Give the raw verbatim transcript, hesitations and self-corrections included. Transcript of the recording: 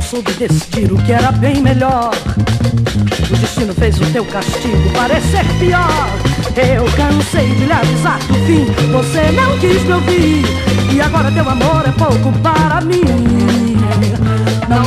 soube decidir o que era bem melhor. O destino fez o teu castigo parecer pior. Eu cansei de lhe avisar do fim, você não quis me ouvir, e agora teu amor é pouco para mim. Não